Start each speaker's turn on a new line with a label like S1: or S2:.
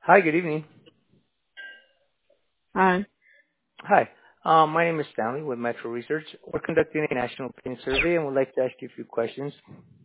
S1: Hi, good evening.
S2: Hi.
S1: Hi, my name is Stanley with Metro Research. We're conducting a national opinion survey and would like to ask you a few questions.